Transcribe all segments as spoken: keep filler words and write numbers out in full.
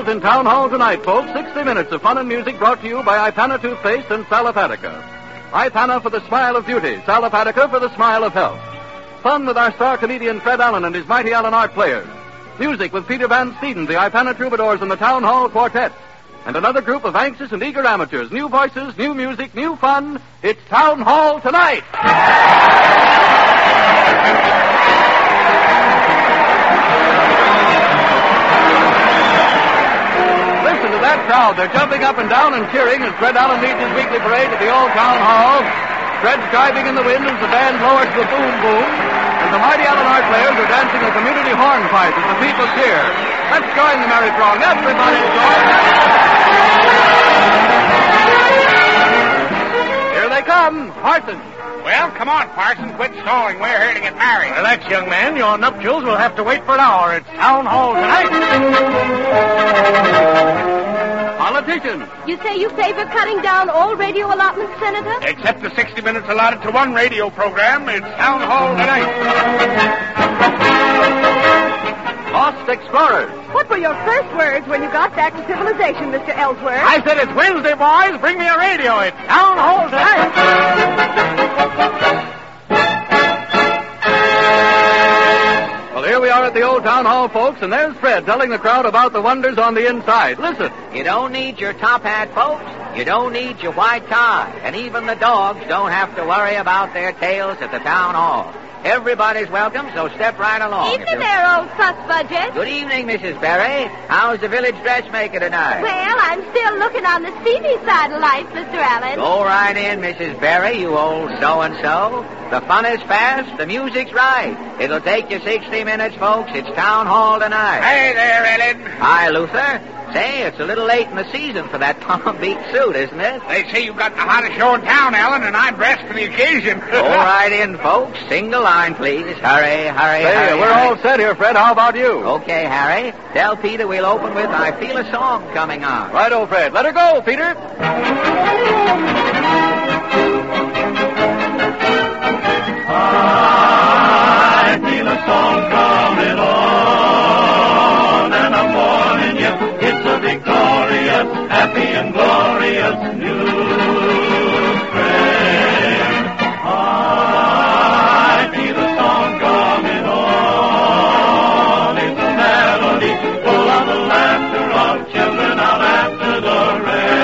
in Town Hall tonight, folks. sixty minutes of fun and music brought to you by Ipana Toothpaste and Salapatica. Ipana for the smile of beauty, Salapatica for the smile of health. Fun with our star comedian Fred Allen and his Mighty Allen Art Players. Music with Peter Van Steeden, the Ipana Troubadours, and the Town Hall Quartet. And another group of anxious and eager amateurs. New voices, new music, new fun. It's Town Hall tonight. Listen to that crowd. They're jumping up and down and cheering as Fred Allen leads his weekly parade at the old Town Hall. Fred's driving in the wind as the band lowers the boom boom. And the Mighty Allen Art Players are dancing a community hornpipe as the people cheer. Let's join the merry throng. Everybody join. Here they come. Parsons. Well, come on, Parson. Quit stalling. We're here to get married. Relax, young man. Your nuptials will have to wait for an hour. It's Town Hall tonight. Politicians. You say you favor cutting down all radio allotments, Senator? Except the sixty minutes allotted to one radio program. It's Town Hall tonight. Lost explorers. What were your first words when you got back to civilization, Mister Ellsworth? I said it's Wednesday, boys. Bring me a radio. It's Town Hall tonight. Well, here we are at the old Town Hall, folks, and there's Fred telling the crowd about the wonders on the inside. Listen. You don't need your top hat, folks. You don't need your white tie. And even the dogs don't have to worry about their tails at the Town Hall. Everybody's welcome, so step right along. Evening there, old fuss budget. Good evening, Missus Berry. How's the village dressmaker tonight? Well, I'm still looking on the steamy side of life, Mister Allen. Go right in, Missus Berry, you old so-and-so. The fun is fast, the music's right. It'll take you sixty minutes, folks. It's Town Hall tonight. Hey there, Ellen. Hi, Luther. Say, it's a little late in the season for that Palm Beach suit, isn't it? They say you got the hottest show in town, Ellen, and I'm dressed for the occasion. Go right in, folks. Single line, please. Hurry, hurry, Hey, hurry. we're hurry. all set here, Fred. How about you? Okay, Harry. Tell Peter we'll open with I Feel a Song Coming On. Right, old Fred. Let her go, Peter. I feel a song coming on, and I'm warning you, it's a victorious, happy and glorious new spring. I feel a song coming on, it's a melody full of the laughter of children out after the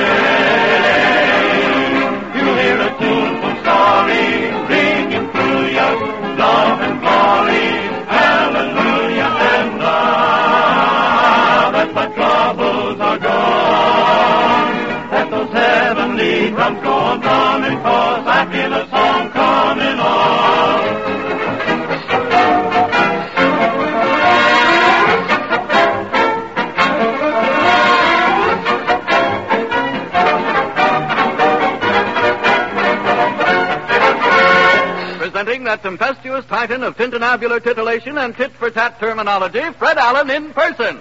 rain. You hear a tuneful story ringing through you, love and glory, hallelujah, and now that my troubles are gone, that those heavenly drums go on drumming, 'cause I feel a song coming on. Presenting that tempestuous titan of tintinabular titillation and tit-for-tat terminology, Fred Allen in person.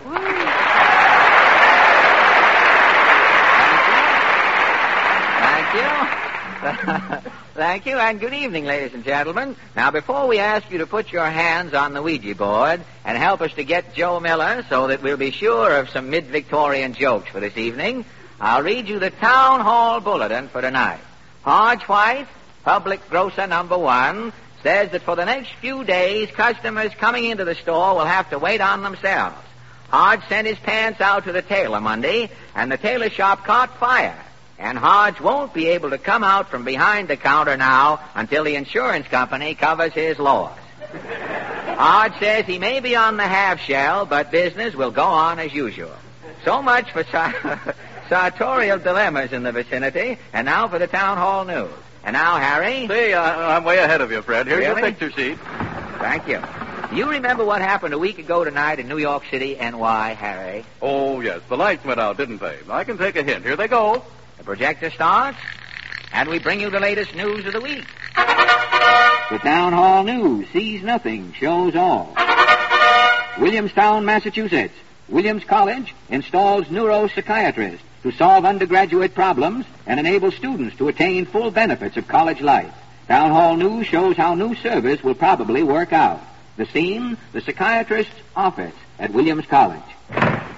Thank you. Thank you, and good evening, ladies and gentlemen. Now, before we ask you to put your hands on the Ouija board and help us to get Joe Miller so that we'll be sure of some mid-Victorian jokes for this evening, I'll read you the Town Hall Bulletin for tonight. Hodge White, public grocer number one, says that for the next few days, customers coming into the store will have to wait on themselves. Hodge sent his pants out to the tailor Monday, and the tailor shop caught fire. And Hodge won't be able to come out from behind the counter now until the insurance company covers his loss. Hodge says he may be on the half shell, but business will go on as usual. So much for sa- sartorial dilemmas in the vicinity, and now for the Town Hall news. And now, Harry? See, uh, I'm way ahead of you, Fred. Here's Really? your picture sheet. Thank you. You remember what happened a week ago tonight in New York City, N Y, Harry? Oh, yes. The lights went out, didn't they? I can take a hint. Here they go. The projector starts, and we bring you the latest news of the week. The Town Hall News sees nothing, shows all. Williamstown, Massachusetts. Williams College installs neuropsychiatrist to solve undergraduate problems and enable students to attain full benefits of college life. Town Hall News shows how new service will probably work out. The scene, the psychiatrist's office at Williams College.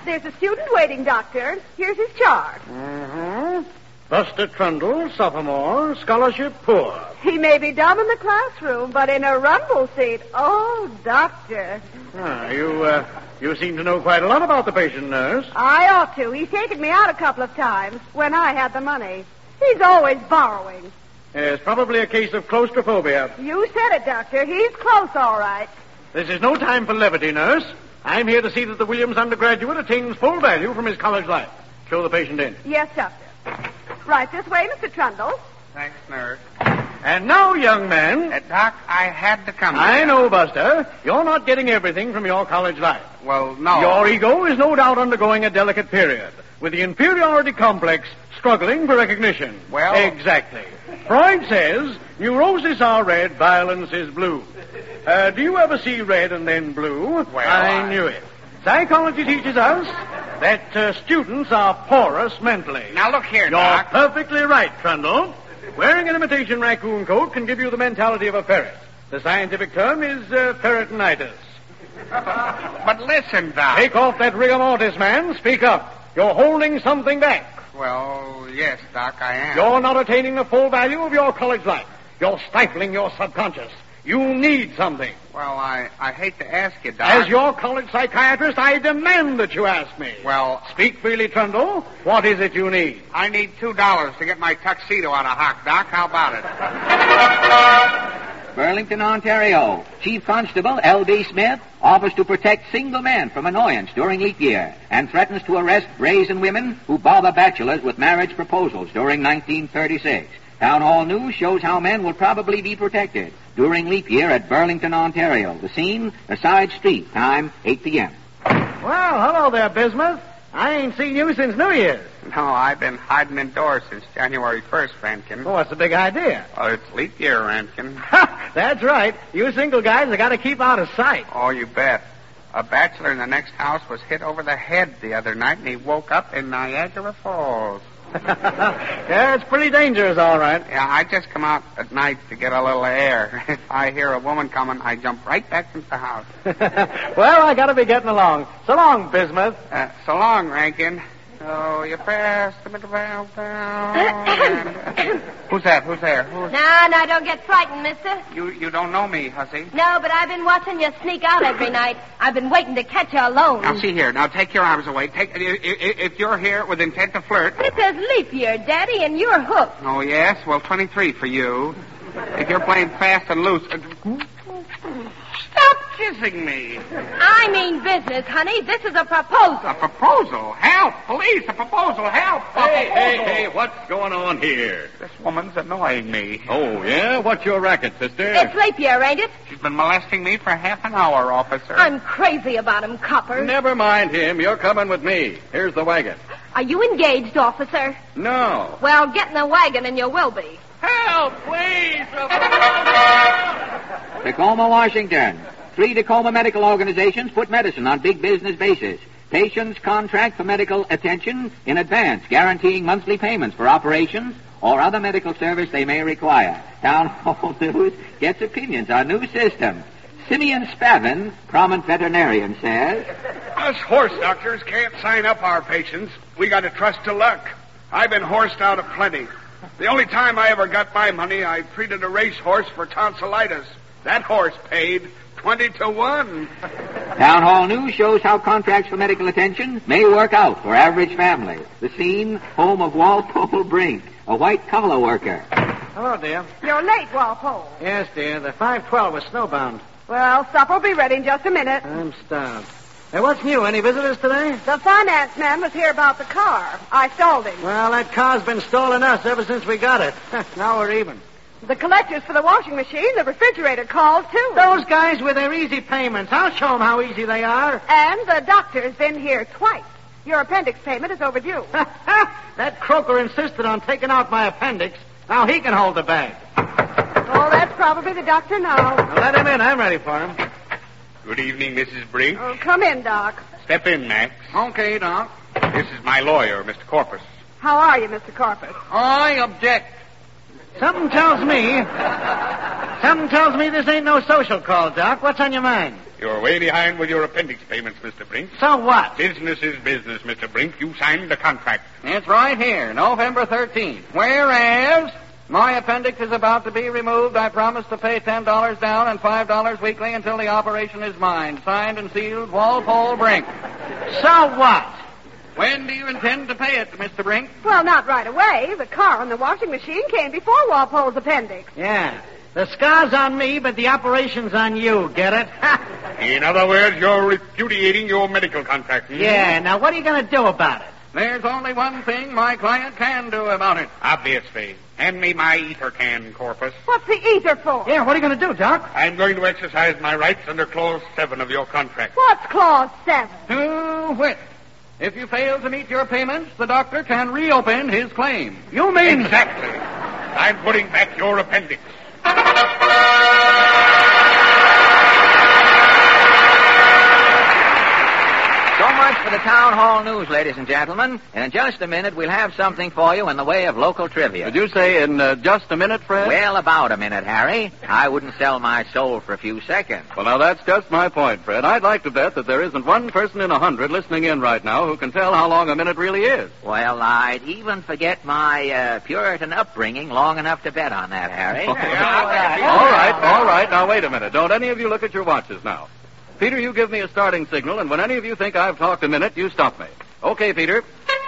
There's a student waiting, Doctor. Here's his chart. Mm-hmm. Buster Trundle, sophomore, scholarship poor. He may be dumb in the classroom, but in a rumble seat, oh, Doctor. Ah, you, uh, you seem to know quite a lot about the patient, nurse. I ought to. He's taken me out a couple of times when I had the money. He's always borrowing. It's probably a case of claustrophobia. You said it, Doctor. He's close, all right. This is no time for levity, nurse. I'm here to see that the Williams undergraduate attains full value from his college life. Show the patient in. Yes, Doctor. Right this way, Mister Trundle. Thanks, nurse. And now, young man... Uh, Doc, I had to come I here. know, Buster. You're not getting everything from your college life. Well, no. Your ego is no doubt undergoing a delicate period, with the inferiority complex struggling for recognition. Well... Exactly. Freud says, neurosis are red, violence is blue. Uh, do you ever see red and then blue? Well, I, I... knew it. Psychology teaches us that uh, students are porous mentally. Now, look here, You're Doc. perfectly right, Trundle. Wearing an imitation raccoon coat can give you the mentality of a ferret. The scientific term is uh, ferretinitis. But listen, Doc. Take off that rigor mortis, man. Speak up. You're holding something back. Well, yes, Doc, I am. You're not attaining the full value of your college life. You're stifling your subconscious. You need something. Well, I, I hate to ask you, Doc. As your college psychiatrist, I demand that you ask me. Well... Speak freely, Trundle. What is it you need? I need two dollars to get my tuxedo out of hock, Doc. How about it? Burlington, Ontario. Chief Constable L B. Smith offers to protect single men from annoyance during leap year and threatens to arrest brazen women who bother bachelors with marriage proposals during nineteen thirty-six. Town Hall News shows how men will probably be protected during leap year at Burlington, Ontario. The scene, a side street. Time, eight p.m. Well, hello there, Bismuth. I ain't seen you since New Year's. No, I've been hiding indoors since January first, Rankin. Well, what's the big idea? Oh, it's leap year, Rankin. That's right. You single guys have got to keep out of sight. Oh, you bet. A bachelor in the next house was hit over the head the other night, and he woke up in Niagara Falls. Yeah, it's pretty dangerous, all right. Yeah, I just come out at night to get a little air. If I hear a woman coming, I jump right back into the house. Well, I got to be getting along. So long, Bismuth. Uh, so long, Rankin. Oh, you press the middle valve down. and... Who's that? Who's there? Who's... No, no, don't get frightened, mister. You you don't know me, hussy. No, but I've been watching you sneak out every night. I've been waiting to catch you alone. Now, see here. Now, take your arms away. Take If, if you're here with intent to flirt... It says leap year, Daddy, and you're hooked. Oh, yes? Well, twenty-three for you. If you're playing fast and loose... Stop kissing me. I mean business, honey. This is a proposal. A proposal? Help! Police! A proposal! Help! A Hey, hey, proposal. hey, what's going on here? This woman's annoying me. Oh, yeah? What's your racket, sister? It's leap year, ain't it? She's been molesting me for half an hour, officer. I'm crazy about him, Copper. Never mind him. You're coming with me. Here's the wagon. Are you engaged, officer? No. Well, get in the wagon and you will be. Help, please! Tacoma, Washington. Three Tacoma medical organizations put medicine on big business basis. Patients contract for medical attention in advance, guaranteeing monthly payments for operations or other medical service they may require. Town Hall News gets opinions on new system. Simeon Spavin, prominent veterinarian, says... Us horse doctors can't sign up our patients. We got to trust to luck. I've been horsed out of plenty. The only time I ever got my money, I treated a racehorse for tonsillitis. That horse paid twenty to one. Town Hall News shows how contracts for medical attention may work out for average families. The scene, home of Walpole Brink, a white collar worker. Hello, dear. You're late, Walpole. Yes, dear. The five twelve was snowbound. Well, supper will be ready in just a minute. I'm starved. Hey, what's new? Any visitors today? The finance man was here about the car. I stalled him. Well, that car's been stalling us ever since we got it. Now we're even. The collectors for the washing machine, the refrigerator called, too. Those guys with their easy payments. I'll show them how easy they are. And the doctor's been here twice. Your appendix payment is overdue. That croaker insisted on taking out my appendix. Now he can hold the bag. Oh, that's probably the doctor now. Now let him in. I'm ready for him. Good evening, Missus Brink. Oh, come in, Doc. Step in, Max. Okay, Doc. This is my lawyer, Mister Corpus. How are you, Mister Corpus? I object. Something tells me... Something tells me this ain't no social call, Doc. What's on your mind? You're way behind with your appendix payments, Mister Brink. So what? Business is business, Mister Brink. You signed the contract. It's right here, November thirteenth. Whereas my appendix is about to be removed, I promise to pay ten dollars down and five dollars weekly until the operation is mine. Signed and sealed, Walpole Brink. So what? When do you intend to pay it, Mister Brink? Well, not right away. The car and the washing machine came before Walpole's appendix. Yeah. The scar's on me, but the operation's on you. Get it? In other words, you're repudiating your medical contract. Hmm? Yeah. Now, what are you going to do about it? There's only one thing my client can do about it. Obviously. Hand me my ether can, Corpus. What's the ether for? Yeah, what are you going to do, Doc? I'm going to exercise my rights under Clause seven of your contract. What's Clause seven? To wit, if you fail to meet your payments, the doctor can reopen his claim. You mean... Exactly. I'm putting back your appendix. So much for the town hall news, ladies and gentlemen. And in just a minute, we'll have something for you in the way of local trivia. Did you say in uh, just a minute, Fred? Well, about a minute, Harry. I wouldn't sell my soul for a few seconds. Well, now, that's just my point, Fred. I'd like to bet that there isn't one person in a hundred listening in right now who can tell how long a minute really is. Well, I'd even forget my uh, Puritan upbringing long enough to bet on that, Harry. all right, all right. Now, wait a minute. Don't any of you look at your watches now. Peter, you give me a starting signal, and when any of you think I've talked a minute, you stop me. Okay, Peter.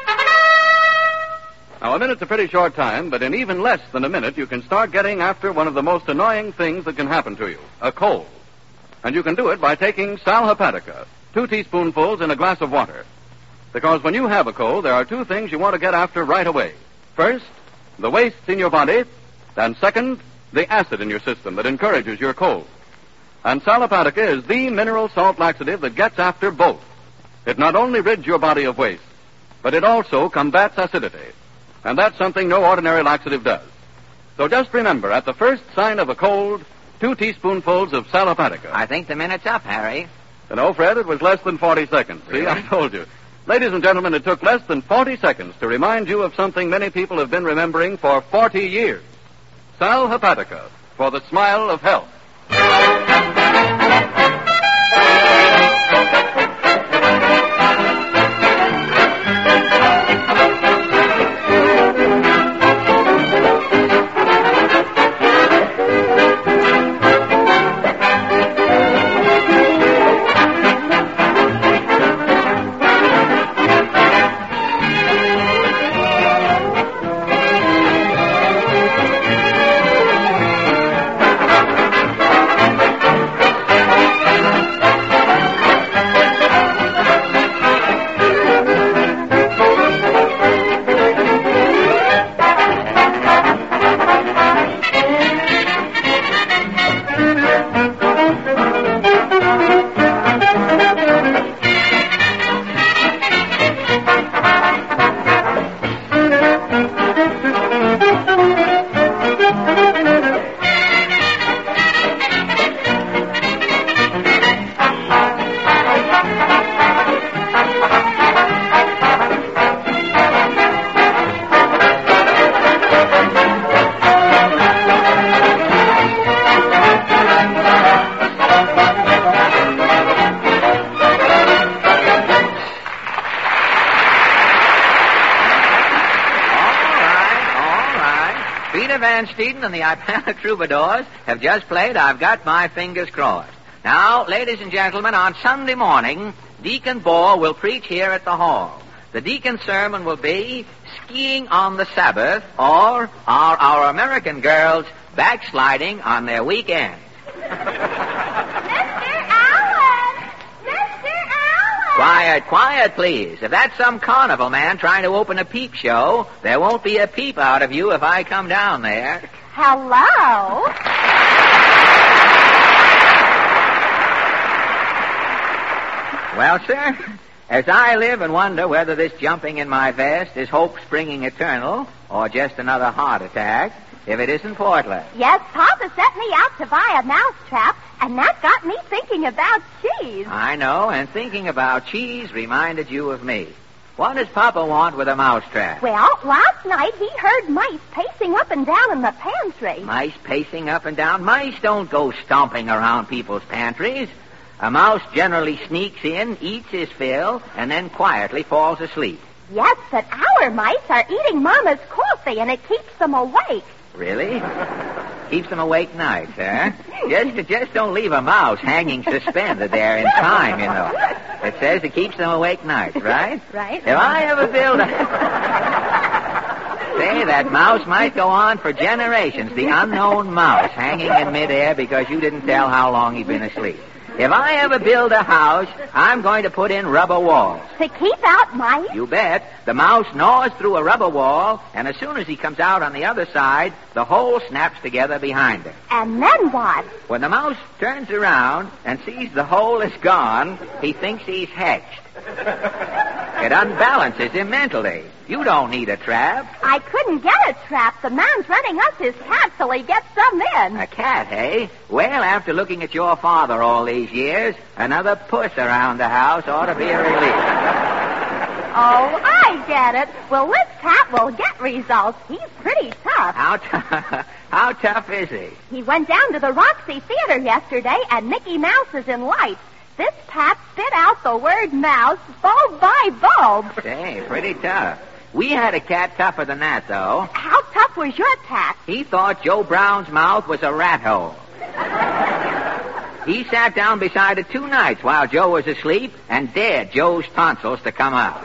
Now, a minute's a pretty short time, but in even less than a minute, you can start getting after one of the most annoying things that can happen to you, a cold. And you can do it by taking Sal Hepatica, two teaspoonfuls in a glass of water. Because when you have a cold, there are two things you want to get after right away. First, the wastes in your body, and second, the acid in your system that encourages your cold. And Sal Hepatica is the mineral salt laxative that gets after both. It not only rids your body of waste, but it also combats acidity. And that's something no ordinary laxative does. So just remember, at the first sign of a cold, two teaspoonfuls of Sal Hepatica. I think the minute's up, Harry. No, Fred, it was less than forty seconds. See, Really? I told you. Ladies and gentlemen, it took less than forty seconds to remind you of something many people have been remembering for forty years. Sal Hepatica, for the smile of health. Van Steeden and the Ipana Troubadours have just played I've Got My Fingers Crossed. Now, ladies and gentlemen, on Sunday morning, Deacon Bohr will preach here at the hall. The deacon's sermon will be Skiing on the Sabbath, or Are Our American Girls Backsliding on Their Weekend? Mister Allen! Mister Allen! Quiet, quiet, please. If that's some carnival man trying to open a peep show, there won't be a peep out of you if I come down there. Hello? Well, sir, as I live and wonder whether this jumping in my vest is hope springing eternal or just another heart attack, if it isn't Portland. Yes, Papa sent me out to buy a mousetrap, and that got me thinking about cheese. I know, and thinking about cheese reminded you of me. What does Papa want with a mousetrap? Well, last night he heard mice pacing up and down in the pantry. Mice pacing up and down? Mice don't go stomping around people's pantries. A mouse generally sneaks in, eats his fill, and then quietly falls asleep. Yes, but our mice are eating Mama's coffee, and it keeps them awake. Really? Keeps them awake nights, huh? Just, just don't leave a mouse hanging suspended there in time, you know. It says it keeps them awake nights, right? Right. If I ever build a... Say, that mouse might go on for generations, the unknown mouse hanging in midair because you didn't tell how long he'd been asleep. If I ever build a house, I'm going to put in rubber walls. To keep out mice? You bet. The mouse gnaws through a rubber wall, and as soon as he comes out on the other side, the hole snaps together behind him. And then what? When the mouse turns around and sees the hole is gone, he thinks he's hatched. It unbalances him mentally. You don't need a trap. I couldn't get a trap. The man's running us his cat till he gets some in. A cat, eh? Well, after looking at your father all these years, another puss around the house ought to be a relief. Oh, I get it. Well, this cat will get results. He's pretty tough. How, t- how tough is he? He went down to the Roxy Theater yesterday, and Mickey Mouse is in lights. This cat spit out the word mouse bulb by bulb. Say, pretty tough. We had a cat tougher than that, though. How tough was your cat? He thought Joe Brown's mouth was a rat hole. He sat down beside it two nights while Joe was asleep and dared Joe's tonsils to come out.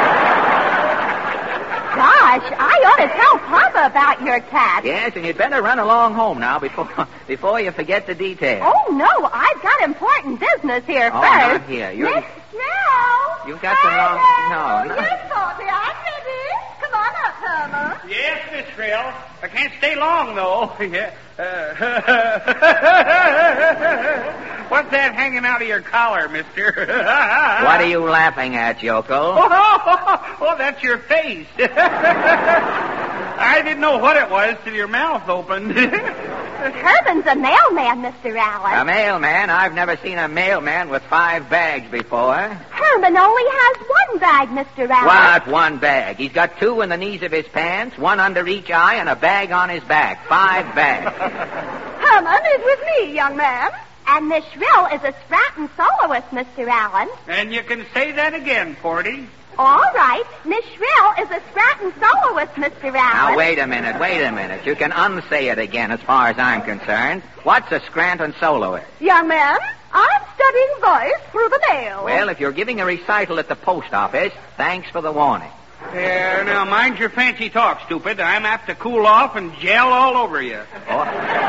Gosh, I ought to tell Papa about your cat. Yes, and you'd better run along home now before before you forget the details. Oh, no, I've got important business here Oh, first. not here. You're... Miss Shell! You've got the wrong... No, no. Yes, Salty, I'm ready. Come on up, Herman. Yes, Miss Frill. I can't stay long, though. Yeah. Uh, what's that hanging out of your collar, mister? What are you laughing at, yokel? Oh, oh, oh, that's your face. I didn't know what it was till your mouth opened. Herman's a mailman, Mister Allen. A mailman? I've never seen a mailman with five bags before. Herman only has one bag, Mister Allen. What, one bag? He's got two in the knees of his pants, one under each eye, and a bag on his back. Five bags. Herman is with me, young man. And Miss Shrill is a Stratton soloist, Mister Allen. And you can say that again, Porty. All right. Miss Shrill is a Stratton soloist, Mister Allen. Now, wait a minute, wait a minute. You can unsay it again as far as I'm concerned. What's a Scranton soloist? Young man, I'm studying voice through the mail. Well, if you're giving a recital at the post office, thanks for the warning. There, now, mind your fancy talk, stupid. I'm apt to cool off and gel all over you. Oh.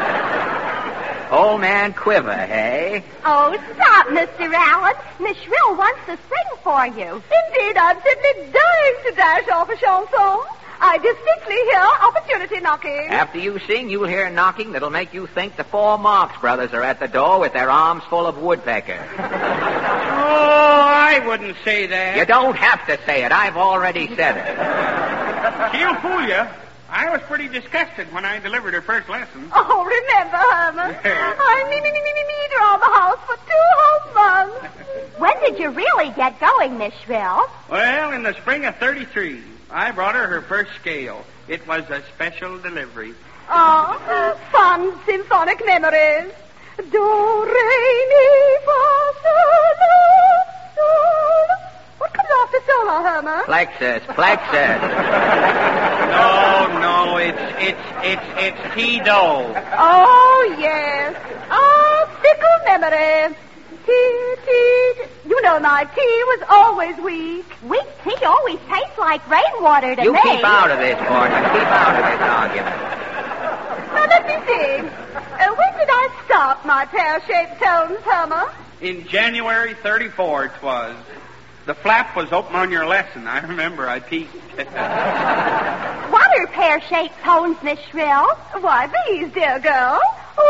Old man quiver, hey? Oh, stop, Mister Allen. Miss Shrill wants to sing for you. Indeed, I'm simply dying to dash off a chanson. I distinctly hear opportunity knocking. After you sing, you'll hear knocking that'll make you think the four Marx brothers are at the door with their arms full of woodpecker. Oh, I wouldn't say that. You don't have to say it. I've already said it. She'll fool you. I was pretty disgusted when I delivered her first lesson. Oh, remember, Herman. I me, me, me, me, me, me around the house for two whole months. When did you really get going, Miss Shrill? Well, in the spring of thirty-three, I brought her her first scale. It was a special delivery. Oh, fun symphonic memories. Do, re, mi, fa, sol, sol. What comes after solo, Herman? Plexus, plexus. No, no, it's it's it's it's T-do. Oh, yes. Oh, fickle memory. Tea, tea. You know my tea was always weak. Weak tea always tastes like rainwater to You me. keep out of this, Porter. Keep out of this argument. Now, let me see. Uh, when did I stop my pear-shaped tones, Herman? In January thirty-four, it was. The flap was open on your lesson. I remember I peeked. What are pear-shaped tones, Miss Shrill? Why, these, dear girl. Ooh.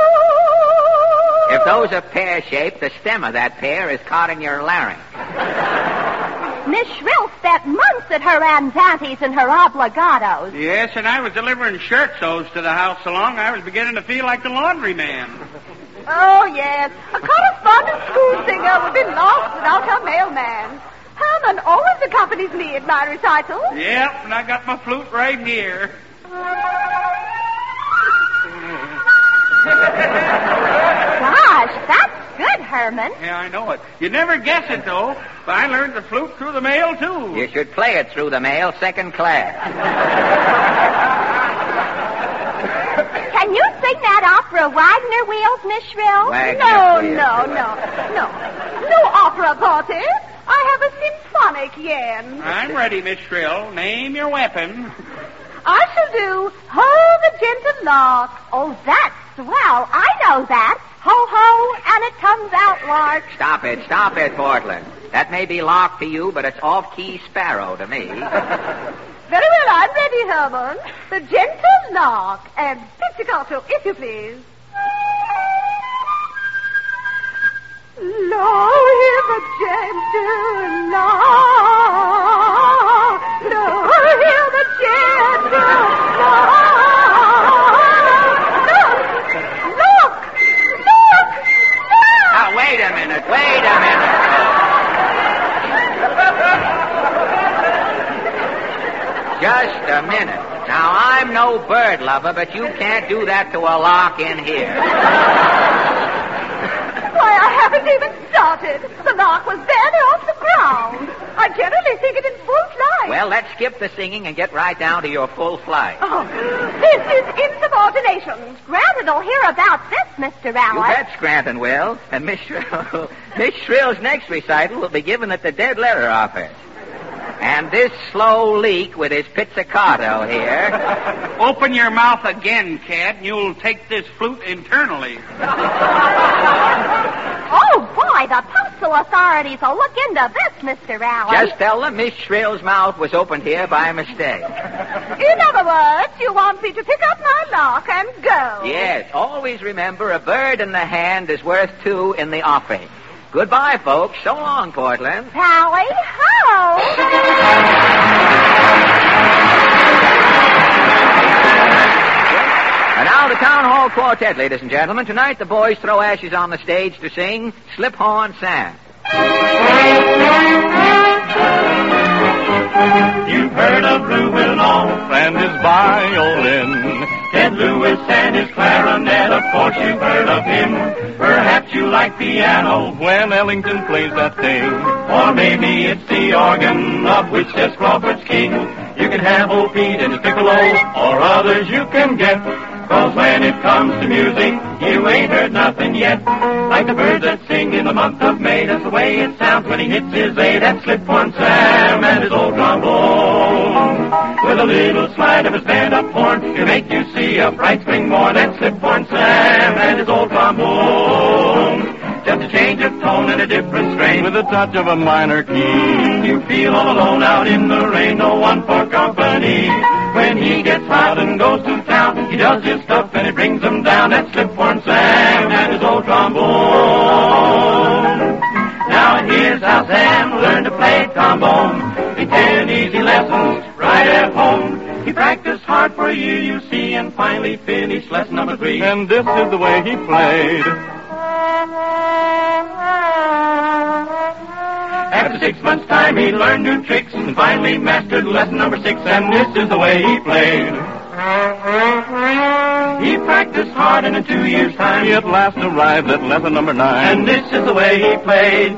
If those are pear-shaped, the stem of that pear is caught in your larynx. Miss Shrill spent months at her Andantes and her obligatos. Yes, and I was delivering shirt sews to the house so long I was beginning to feel like the laundryman. Oh, yes. A correspondence school singer would be lost without her mailman. Herman always accompanies me at my recitals. Yep, and I got my flute right here. Gosh, that's good, Herman. Yeah, I know it. You'd never guess it, though. But I learned the flute through the mail, too. You should play it through the mail second class. Can you sing that opera, Wagner Wheels, Miss Shrill? Wagner No, Wheels. no, no, no. No opera party. I have a symphonic yen. I'm ready, Miss Shrill. Name your weapon. I shall do Ho the Gentle Lark. Oh, that's swell. I know that. Ho, ho, and it comes out lark. Stop it, stop it, Portland. That may be lark to you, but it's off-key sparrow to me. Very well, I'm ready, Herman. The Gentle Lark and pizzicato, if you please. Lo, hear the gentle lark. Lo, hear the gentle lark. Look, look, look, look. Now, wait a minute, wait a minute. Just a minute. Now, I'm no bird lover, but you can't do that to a lark in here. Why, I haven't even started. The lark was barely off the ground. I generally think it in full flight. Well, let's skip the singing and get right down to your full flight. Oh, this is insubordination. Scranton will hear about this, Mister You Allen. bet Scranton will. And Miss Shrill, Miss Shrill's next recital will be given at the Dead Letter Office. And this slow leak with his pizzicato here. Open your mouth again, Cat, and you'll take this flute internally. Oh, boy, the postal authorities will look into this, Mister Allen. Just tell them Miss Shrill's mouth was opened here by mistake. In other words, you want me to pick up my lark and go. Yes, always remember a bird in the hand is worth two in the offing. Goodbye, folks. So long, Portland. Tally ho! And now the Town Hall Quartet, ladies and gentlemen. Tonight the boys throw ashes on the stage to sing Slip Horn Sam. You've heard of Rudolph and his violin, Ted Lewis and his clarinet, of course you've heard of him. Perhaps you like piano when Ellington plays that thing. Or maybe it's the organ of which says Crawford's king. You can have old Pete and his piccolo, or others you can get. Cause when it comes to music, you ain't heard nothing yet. Like the birds that sing in the month of May, that's the way it sounds when he hits his A. That Slip-Horn Sam and his old trombone. With a little slide of his stand-up horn, he'll make you see a bright spring morn. That Slip-Horn Sam and his old trombone. Just a change of tone and a different strain with a touch of a minor key. You feel all alone out in the rain, no one for company. When he gets hot and goes to town, he does his stuff and it brings him down. That Slip-Horn Sam and his old trombone. Now here's how Sam learned to play trombone. He ten easy lessons right at home. He practiced hard for a year, you see, and finally finished lesson number three. And this is the way he played. After six months' time, he learned new tricks and finally mastered lesson number six, and this is the way he played. He practiced hard, and in two years' time, he at last arrived at lesson number nine, and this is the way he played.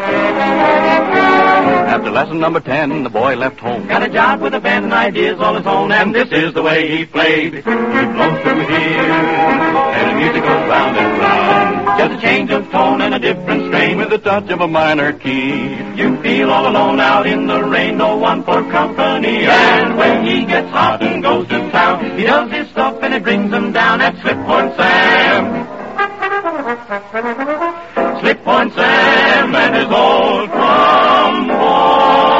After lesson number ten, the boy left home. Got a job with a band and ideas all his own, and this is the way he played. He blows through here, and the music goes round and round. Just a change of tone and a different strain with a touch of a minor key. You feel all alone out in the rain, no one for company. And when he gets hot and goes to town, he does his stuff and it brings him down. At Slip-Horn Sam. Slip-Horn Sam and his old trombone.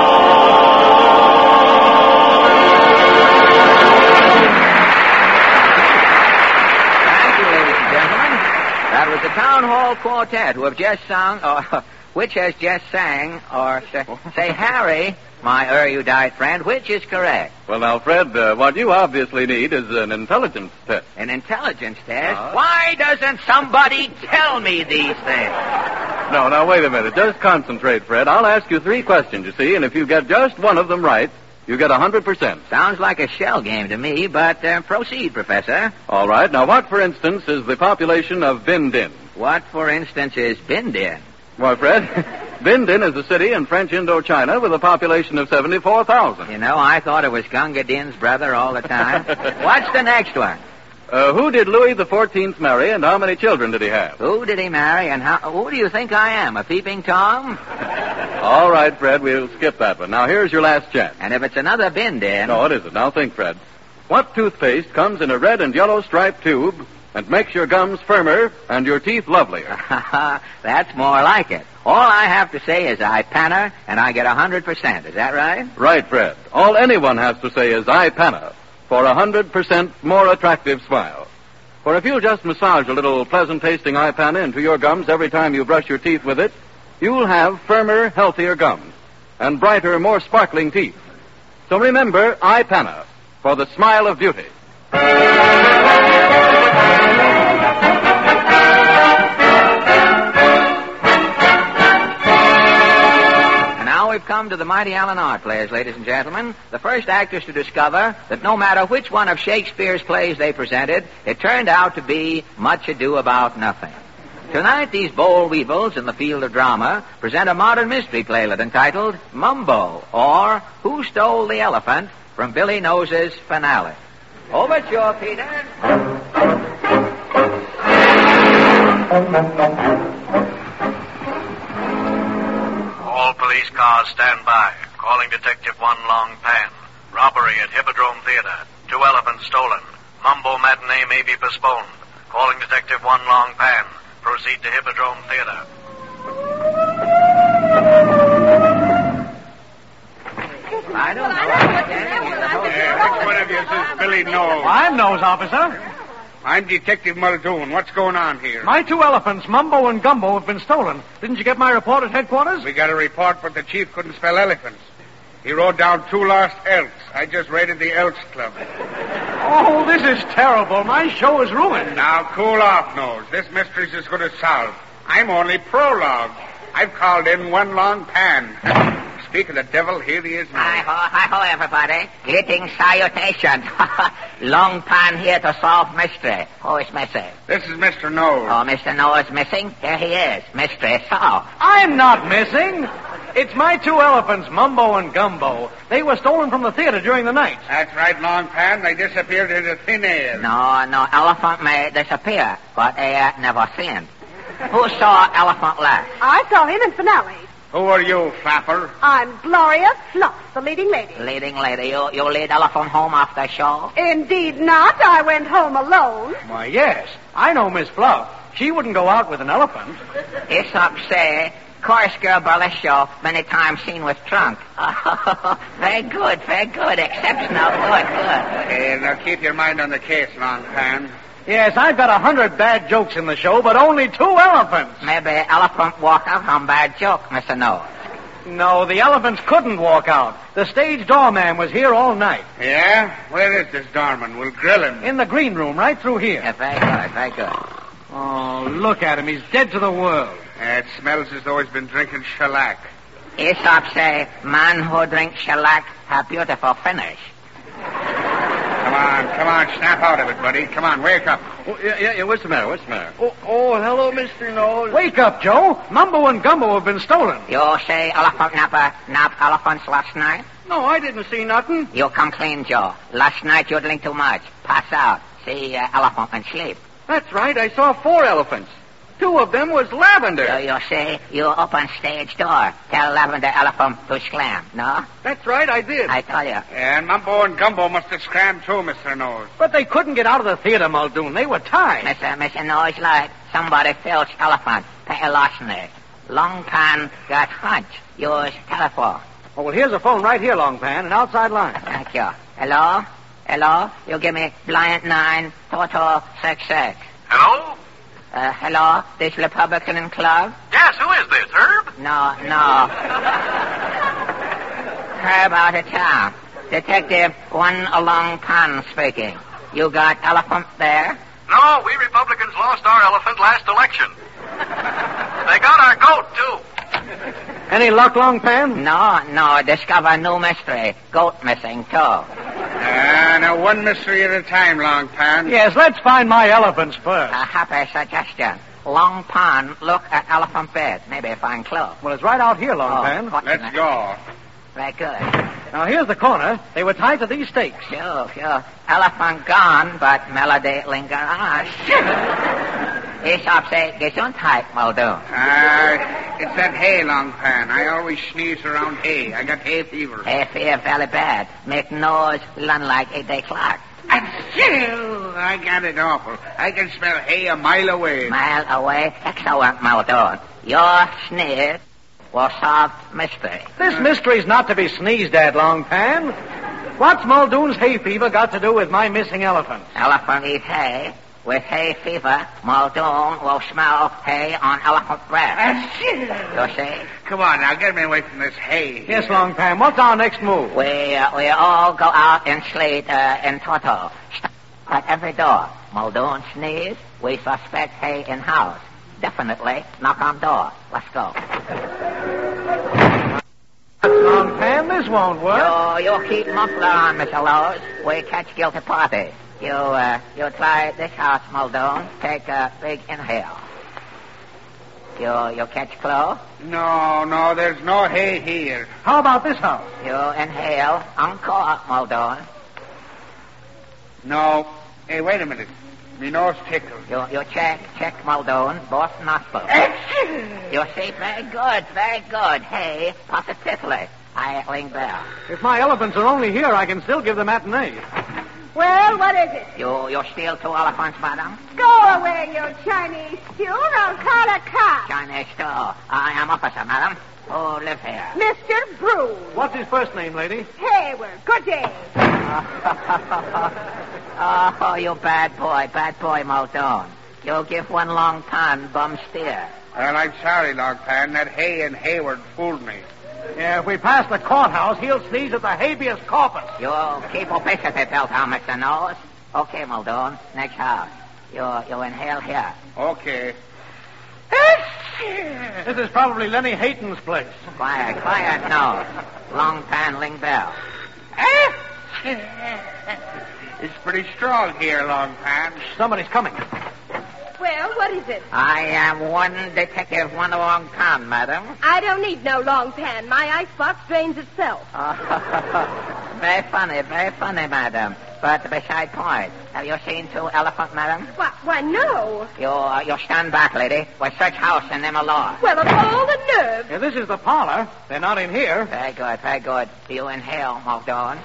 That was the Town Hall Quartet who have just sung, or which has just sang, or say, say Harry, my erudite friend, which is correct? Well, now, Fred, uh, what you obviously need is an intelligence test. An intelligence test? Uh-huh. Why doesn't somebody tell me these things? No, now, wait a minute. Just concentrate, Fred. I'll ask you three questions, you see, and if you get just one of them right, you get one hundred percent. Sounds like a shell game to me, but uh, proceed, Professor. All right. Now, what, for instance, is the population of Din Din? What, for instance, is Bindin? Why, Fred, Bindin is a city in French Indochina with a population of seventy-four thousand. You know, I thought it was Gunga Din's brother all the time. What's the next one? Uh, who did Louis the Fourteenth marry, and how many children did he have? Who did he marry, and how... Who do you think I am, a peeping Tom? All right, Fred, we'll skip that one. Now, here's your last chance. And if it's another Bindin... No, it isn't. Now, think, Fred. What toothpaste comes in a red and yellow striped tube and makes your gums firmer and your teeth lovelier? That's more like it. All I have to say is Ipana, and I get one hundred percent. Is that right? Right, Fred. All anyone has to say is Ipana for a one hundred percent more attractive smile. For if you'll just massage a little pleasant-tasting Ipana into your gums every time you brush your teeth with it, you'll have firmer, healthier gums and brighter, more sparkling teeth. So remember Ipana for the smile of beauty. We've come to the mighty Allen art players, ladies and gentlemen. The first actors to discover that no matter which one of Shakespeare's plays they presented, it turned out to be Much Ado About Nothing. Tonight, these bold weevils in the field of drama present a modern mystery playlet entitled Mumbo, or Who Stole the Elephant, from Billy Nose's finale. Overture, Peter. All police cars stand by. Calling Detective One Long Pan. Robbery at Hippodrome Theater. Two elephants stolen. Mumbo matinee may be postponed. Calling Detective One Long Pan. Proceed to Hippodrome Theater. I don't know. Yeah, which one of you is Billy Nose? I'm Nose, officer. I'm Detective Muldoon. What's going on here? My two elephants, Mumbo and Gumbo, have been stolen. Didn't you get my report at headquarters? We got a report, but the chief couldn't spell elephants. He wrote down two lost elks. I just raided the Elks Club. Oh, this is terrible. My show is ruined. Now, cool off, Nose. This mystery's as good as solved. I'm only prologue. I've called in One Long Pan. Speak of the devil, here he is now. Hi-ho, hi-ho, everybody. Greetings, salutations. Long Pan here to solve mystery. Who is missing? This is Mister Nose. Oh, Mister Noah's missing? Here he is. Mystery solved. I'm not missing. It's my two elephants, Mumbo and Gumbo. They were stolen from the theater during the night. That's right, Long Pan. They disappeared into thin air. No, no, elephant may disappear, but they are never seen. Who saw elephant last? I saw him in finale. Who are you, Flapper? I'm Gloria Fluff, the leading lady. Leading lady. You, you lead elephant home after show? Indeed not. I went home alone. Why, yes. I know Miss Fluff. She wouldn't go out with an elephant. Aesop say, chorus girl burlesque show, many times seen with trunk. Oh, very good, very good. Exceptional. Good, good. Hey, now keep your mind on the case, Long Pan. Yes, I've got a hundred bad jokes in the show, but only two elephants. Maybe elephant walk out on bad joke, Mister Nose. No, the elephants couldn't walk out. The stage doorman was here all night. Yeah? Where is this doorman? We'll grill him. In the green room, right through here. Yeah, very good, very good. Oh, look at him. He's dead to the world. Uh, it smells as though he's been drinking shellac. Aesop say, man who drinks shellac have beautiful finish. Come on, come on, snap out of it, buddy. Come on, wake up. Oh, yeah, yeah, yeah, what's the matter? What's the matter? Oh, oh, hello, Mister Nose. Wake up, Joe. Mumbo and Gumbo have been stolen. You say elephant napper nap elephants last night? No, I didn't see nothing. You come clean, Joe. Last night you drink too much. Pass out. See uh, elephant and sleep. That's right. I saw four elephants. Two of them was lavender. So you say you open stage door. Tell lavender elephant to slam, no? That's right, I did. I tell you. And Mumbo and Gumbo must have scrammed too, Mister Nose. But they couldn't get out of the theater, Muldoon. They were tied. Mister Mister Nose like somebody filched elephant. Pay larceny. Long Pan got hunch. Use telephone. Oh, well, here's a phone right here, Long Pan, an outside line. Thank you. Hello? Hello? You give me blind nine, total six six. Hello? Uh, hello? This Republican Club? Yes, who is this, Herb? No, no. Herb out of town. Detective One Long Pan speaking. You got elephant there? No, we Republicans lost our elephant last election. They got our goat, too. Any luck, Long Pan? No, no. Discover new mystery. Goat missing, too. Ah, uh, now one mystery at a time, Long Pan. Yes, let's find my elephants first. A happy suggestion. Long Pond, look at elephant bed. Maybe find clue. Well, it's right out here, Long Oh, Pan. what- Let's go. Very good. Now, here's the corner. They were tied to these stakes. Sure, sure. Elephant gone, but melody linger on. Ich hab say Gesundheit, Muldoon. Uh, it's that hay, Long Pan. I always sneeze around hay. I got hay fever. Hey, fear very bad. Make nose run like a day clock. Achoo! I got it awful. I can smell hay a mile away. Mile away, excellent, Muldoon. Your sneeze will solve mystery. This mystery's not to be sneezed at, Long Pan. What's Muldoon's hay fever got to do with my missing elephant? Elephant eat hay. With hay fever, Muldoon will smell hay on elephant breath. Achoo! You see? Come on, now, get me away from this hay. Yes, Long Pan. What's our next move? We, uh, we all go out and slate uh, in toto. Stop at every door. Muldoon sneeze. We suspect hay in house. Definitely knock on door. Let's go. Long Pan, this won't work. You, you keep muffler on, Mister Lowe's. We catch guilty party. You, uh, you try this house, Muldoon. Take a big inhale. You, you catch clue? No, no, there's no hay here. How about this house? You inhale. Encore, Muldoon. No. Hey, wait a minute. Me nose tickles. You, you check, check, Muldoon. Both nostrils. You see, very good, very good. Hey, positively. I ring bell. If my elephants are only here, I can still give the matinee. Well, what is it? You, you steal two elephants, madam? Go away, you Chinese stew, or I'll call a cop. Chinese store. I am officer, madam. Who live here? Mister Bruce. What's his first name, lady? Hayward. Good day. Oh, you bad boy, bad boy, Muldoon. You give one Long Pond bum steer. Well, I'm sorry, Long Pan. That hay in Hayward fooled me. Yeah, if we pass the courthouse, he'll sneeze at the habeas corpus. You keep obesity pills on, Mister Nose. Okay, Muldoon. Next house. You, you inhale here. Okay. This is probably Lenny Hayton's place. Quiet, quiet, Nose. Long Pan, ling bell. It's pretty strong here, Long Pan. Somebody's coming. Well, what is it? I am one detective, one Long Pond, madam. I don't need no long pan. My icebox drains itself. Very funny, very funny, madam. But beside point, have you seen two elephant, madam? Why, why no. You, uh, you stand back, lady. We search house and them alone. Well, of all the nerve. Yeah, this is the parlor. They're not in here. Very good, very good. You inhale, Muldoon.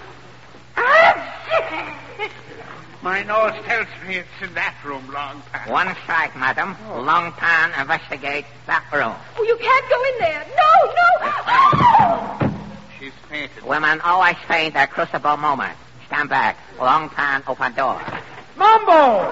My nose tells me it's in that room, Long Pan. One strike, madam. Long Pan, investigate that room. Oh, you can't go in there. No, no. Oh! She's fainted. Women always faint at crucible moment. Stand back. Long Pan, open door. Mumbo!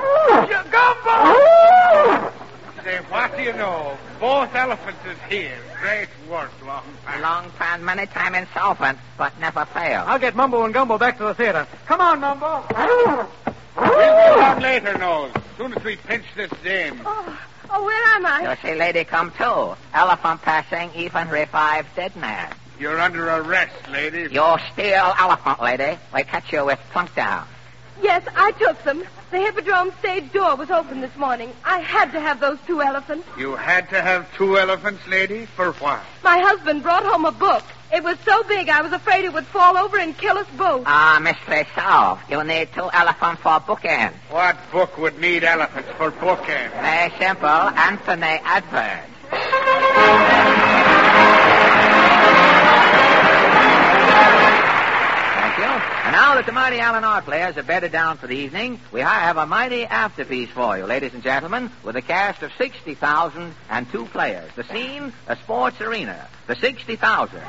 Gumbo! Say, what do you know? Both elephants is here. Great work, Long Pan. Long Pan, many time insolvent, but never fail. I'll get Mumbo and Gumbo back to the theater. Come on, Mumbo. We'll be along later, Nose. As soon as we pinch this dame. Oh, oh, where am I? You see, lady, come too. Elephant passing, even revive dead man. You're under arrest, lady. You steal elephant, lady. We catch you with plunk down. Yes, I took them. The Hippodrome stage door was open this morning. I had to have those two elephants. You had to have two elephants, lady? For what? My husband brought home a book. It was so big I was afraid it would fall over and kill us both. Ah, mystery solved. You need two elephants for bookends. What book would need elephants for bookends? Very simple. Anthony Edwards. Thank you. And now that the mighty Allen Art players are bedded down for the evening, we have a mighty afterpiece for you, ladies and gentlemen, with a cast of sixty thousand and two players. The scene, a sports arena. The sixty thousand.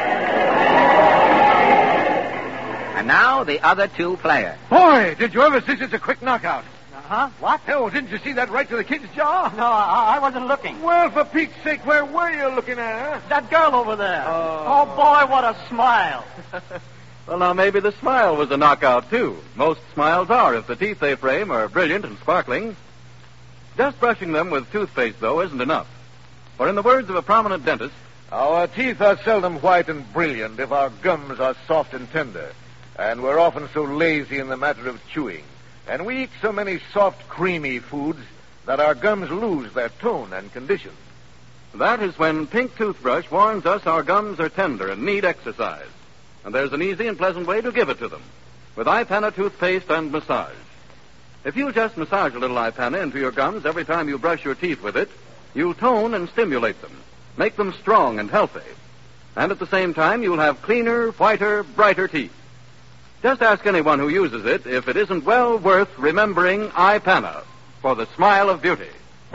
And now the other two players. Boy, did you ever see such a quick knockout? Huh? What? Oh, didn't you see that right to the kid's jaw? No, I, I wasn't looking. Well, for Pete's sake, where were you looking at, huh? That girl over there. Oh. Oh, boy, what a smile. Well, now, maybe the smile was a knockout, too. Most smiles are, if the teeth they frame are brilliant and sparkling. Just brushing them with toothpaste, though, isn't enough. For in the words of a prominent dentist, our teeth are seldom white and brilliant if our gums are soft and tender. And we're often so lazy in the matter of chewing. And we eat so many soft, creamy foods that our gums lose their tone and condition. That is when Pink Toothbrush warns us our gums are tender and need exercise. And there's an easy and pleasant way to give it to them, with iPana toothpaste and massage. If you just massage a little iPana into your gums every time you brush your teeth with it, you'll tone and stimulate them, make them strong and healthy. And at the same time, you'll have cleaner, whiter, brighter teeth. Just ask anyone who uses it if it isn't well worth remembering iPana for the smile of beauty.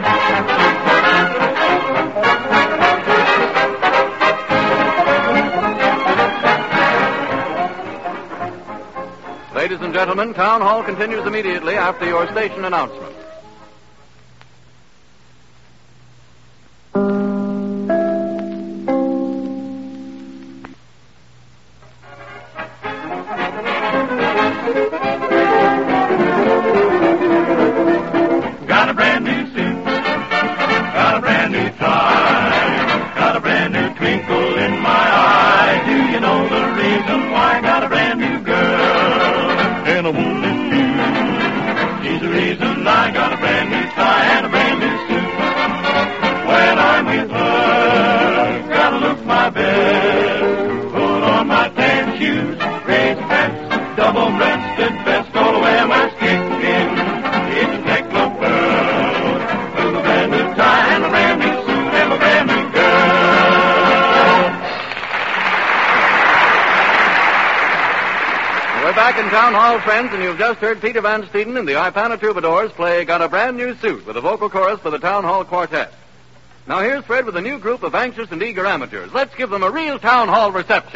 Ladies and gentlemen, Town Hall continues immediately after your station announcement. Got a brand new suit, got a brand new tie, got a brand new twinkle in my eye. Do you know the reason why? Got a brand new girl and a woman too. She's the reason I got a brand new tie and a brand new suit. When I'm with her, gotta look my best. Put on my tan shoes, raise pants, double-breasted vest, go to wear my skin. It's a neck of pearl, with a brand new tie and a brand new suit and a brand new girl. We're back in Town Hall, friends, and you've just heard Peter Van Steeden and the Ipana Troubadours play Got a Brand New Suit with a vocal chorus for the Town Hall Quartet. Now here's Fred with a new group of anxious and eager amateurs. Let's give them a real Town Hall reception.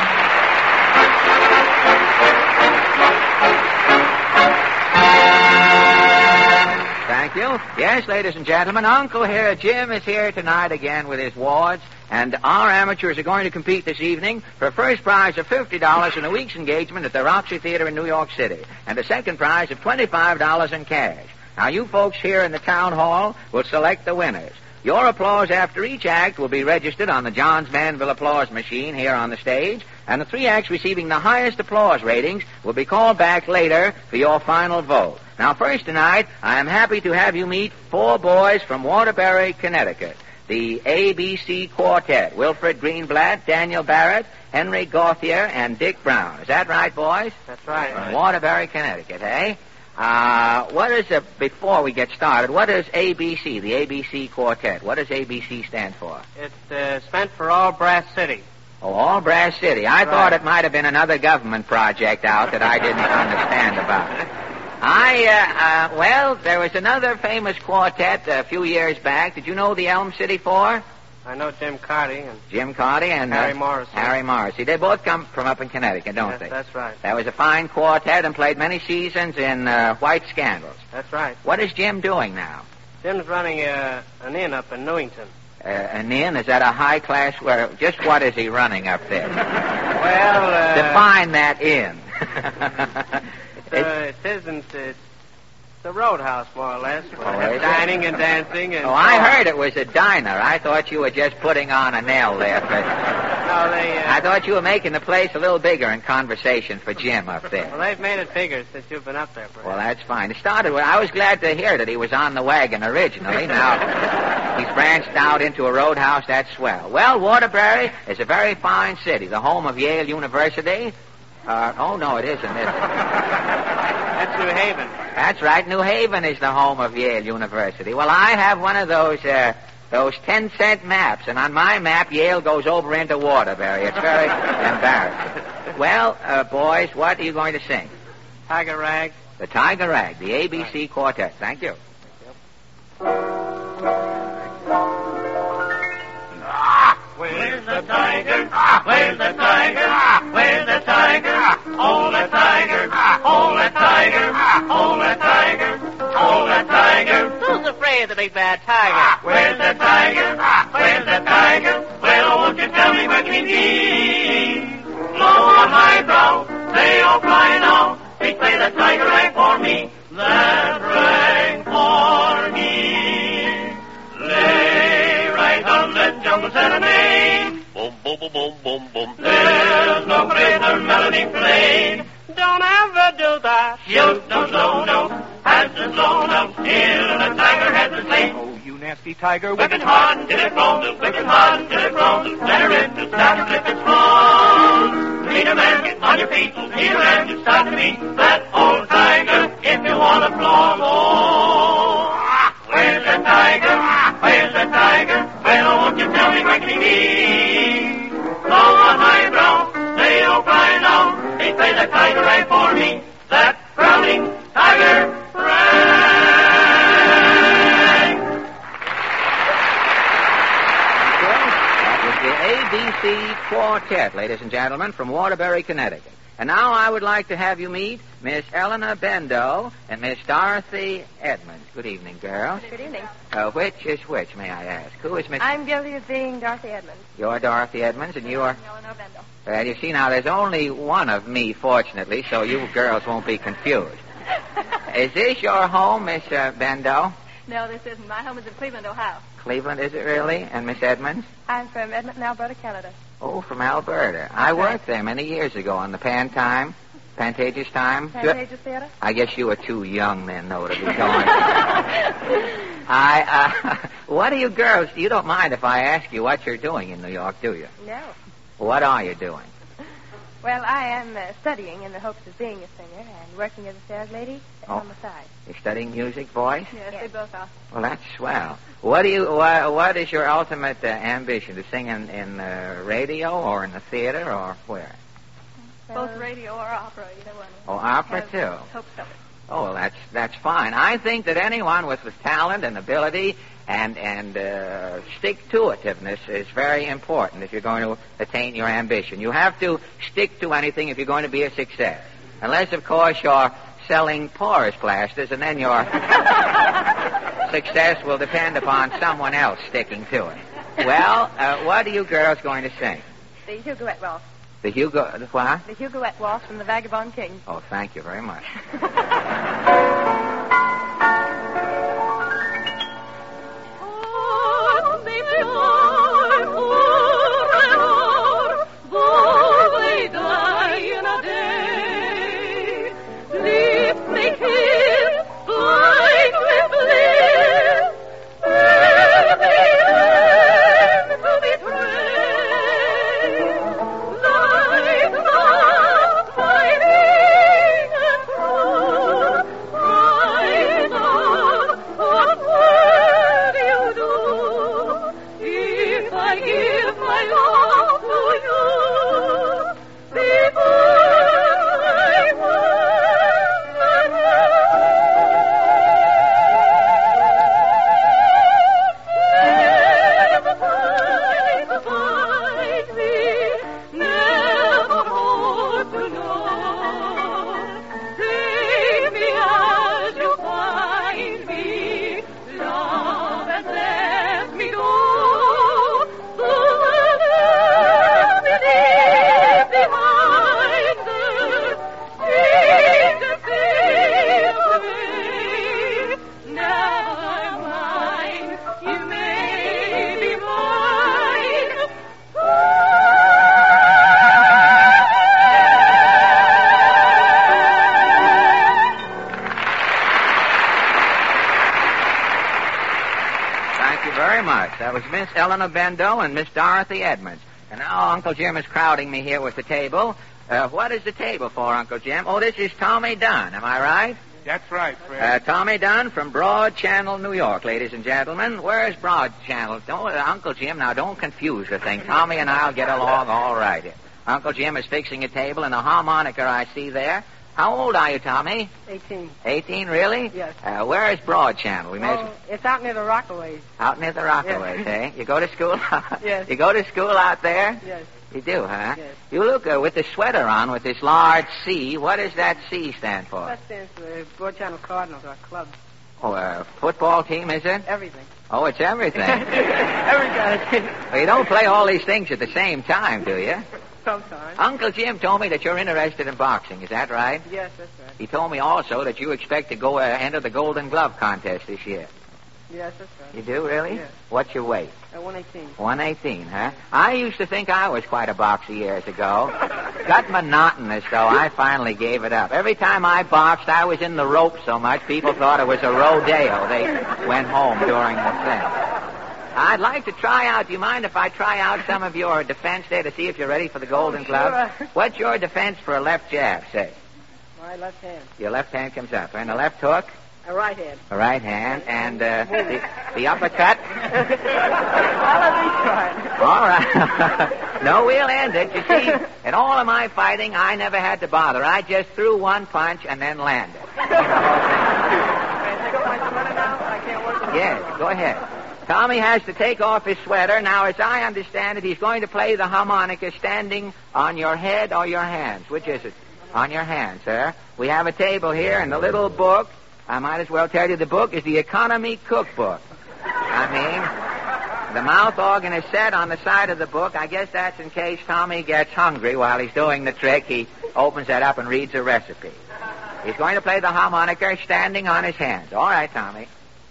Thank you. Yes, ladies and gentlemen, Uncle here, Jim, is here tonight again with his wards, and our amateurs are going to compete this evening for a first prize of fifty dollars and a week's engagement at the Roxy Theater in New York City, and a second prize of twenty-five dollars in cash. Now, you folks here in the town hall will select the winners. Your applause after each act will be registered on the Johns Manville applause machine here on the stage, and the three acts receiving the highest applause ratings will be called back later for your final vote. Now, first tonight, I am happy to have you meet four boys from Waterbury, Connecticut. The A B C Quartet, Wilfred Greenblatt, Daniel Barrett, Henry Gauthier, and Dick Brown. Is that right, boys? That's right. From Waterbury, Connecticut, eh? Uh, what is, uh, before we get started, what is A B C, the A B C Quartet? What does A B C stand for? It's uh, spent for All Brass City. Oh, All Brass City. I Right. thought it might have been another government project out that I didn't understand about. I, uh, uh, well, there was another famous quartet a few years back. Did you know the Elm City Four? I know Jim Carty and Jim Carty and Harry uh, Morrissey. Harry Morrissey. They both come from up in Connecticut, don't Yes, they? that's right. That was a fine quartet and played many seasons in uh, White Scandals. That's right. What is Jim doing now? Jim's running uh, an inn up in Newington. Uh, an inn? Is that a high class? Where? Just what is he running up there? Well, uh... Define that inn. It's, uh, it isn't... It's a roadhouse, more or less. For Oh, is it? dining and dancing and... Oh, I heard it was a diner. I thought you were just putting on a nail there. But No, they... Uh... I thought you were making the place a little bigger in conversation for Jim up Well, there. they've made it bigger since you've been up there. Perhaps. Well, that's fine. It started with, I was glad to hear that he was on the wagon originally. Now, he's branched out into a roadhouse. That's swell. Well, Waterbury is a very fine city, the home of Yale University. Uh, oh, no, it isn't, is it? That's New Haven. That's right. New Haven is the home of Yale University. Well, I have one of those uh, those ten-cent maps, and on my map, Yale goes over into Waterbury. It's very embarrassing. Well, uh, boys, what are you going to sing? Tiger Rag. The Tiger Rag, the A B C Quartet. Thank you. Where's the tiger? Where's the tiger? Where's the tiger? Oh, the tiger! Oh, the tiger! Oh, the tiger! Oh, the tiger! Who's afraid of the big bad tiger? Where's the tiger? Where's the tiger? Well, won't you tell me where can be? Low or highbrow, they all cry now. They play the tiger rag for me. That rag for me. Lay right on the jungle serenade. Boom, boom, boom, boom, boom, boom. There's no greater melody played. Don't ever do that. Shoot those low notes, pass the slow notes, till the tiger has me. Oh, you nasty tiger. Whipping hard until it groans, whipping hard until it groans. Let her in to start to flip its claws. Need a man, get on your feet. Need a man to start to meet that old tiger if you want applause. Oh, where's that tiger? Where's that tiger? Well, won't you tell me quickly, me? Long on high brow, say don't cry now. They say that tiger right for me. That frowning tiger Frank. That was the A B C Quartet, ladies and gentlemen, from Waterbury, Connecticut. And now I would like to have you meet Miss Eleanor Bendo and Miss Dorothy Edmonds. Good evening, girls. Good evening. Uh, which is which, may I ask? Who is Miss... I'm guilty of being Dorothy Edmonds. You're Dorothy Edmonds, and you are... Eleanor Bendo. Well, you see, now, there's only one of me, fortunately, so you girls won't be confused. Is this your home, Miss uh, Bendo? No, this isn't. My home is in Cleveland, Ohio. Cleveland, is it really? And Miss Edmonds? I'm from Edmonton, Alberta, Canada. Oh, from Alberta. I worked there many years ago on the Pan Time, Pantages Time. Pantages Theater? I guess you were too young then, though, to be going. I, uh, what do you girls, you don't mind if I ask you what you're doing in New York, do you? No. What are you doing? Well, I am uh, studying in the hopes of being a singer and working as a sales lady Oh. on the side. You're studying music, voice? Yes, they both are. Well, that's swell. What do you? What, what is your ultimate uh, ambition? To sing in, in uh, radio or in the theater or where? Both radio or opera, either one. Oh, opera Have too. Hopes of it. Oh, well, that's that's fine. I think that anyone with, with talent and ability and and uh, stick-to-itiveness is very important if you're going to attain your ambition. You have to stick to anything if you're going to be a success. Unless, of course, you're selling porous plasters, and then your success will depend upon someone else sticking to it. Well, uh, what are you girls going to sing? The Huguet Waltz. The Hugo... What? The Huguet Waltz from the Vagabond King. Oh, thank you very much. That was Miss Eleanor Bendo and Miss Dorothy Edmonds. And now Uncle Jim is crowding me here with the table. Uh, what is the table for, Uncle Jim? Oh, this is Tommy Dunn, am I right? That's right, Fred. Uh, Tommy Dunn from Broad Channel, New York, ladies and gentlemen. Where's Broad Channel? Don't, uh, Uncle Jim, now don't confuse the thing. Tommy and I'll get along all right. Uncle Jim is fixing a table and a harmonica I see there. How old are you, Tommy? Eighteen. Eighteen, really? Yes. Uh, where is Broad Channel? We may Oh, it's out near the Rockaways. Out near the Rockaways, Yes. eh? You go to school? Yes. You go to school out there? Yes. You do, huh? Yes. You look uh, with the sweater on with this large C. What does that C stand for? That stands for the Broad Channel Cardinals, our club. Oh, a football team, is it? Everything. Oh, it's everything. Every kind of thing. Well, you don't play all these things at the same time, do you? Sometimes. Uncle Jim told me that you're interested in boxing. Is that right? Yes, that's right. He told me also that you expect to go uh, enter the Golden Glove contest this year. Yes, that's right. You do, really? Yes. What's your weight? Uh, one eighteen. one eighteen, huh? I used to think I was quite a boxer years ago. Got monotonous, though. I finally gave it up. Every time I boxed, I was in the rope so much, people thought it was a rodeo. They went home during the thing. I'd like to try out. Do you mind if I try out some of your defense there to see if you're ready for the Golden Oh, Glove? sure. What's your defense for a left jab, say? My left hand. Your left hand comes up. And the left hook? A right hand. The right hand. And uh, the, the uppercut? I'll let me try. All right. No, we'll end it. You see, in all of my fighting, I never had to bother. I just threw one punch and then landed. Can I take off my sweater now? I can't work with it. Yes, go ahead. Tommy has to take off his sweater. Now, as I understand it, he's going to play the harmonica standing on your head or your hands. Which is it? On your hands, sir. We have a table here and the little book. I might as well tell you the book is the Economy Cookbook. I mean, the mouth organ is set on the side of the book. I guess that's in case Tommy gets hungry while he's doing the trick. He opens that up and reads a recipe. He's going to play the harmonica standing on his hands. All right, Tommy.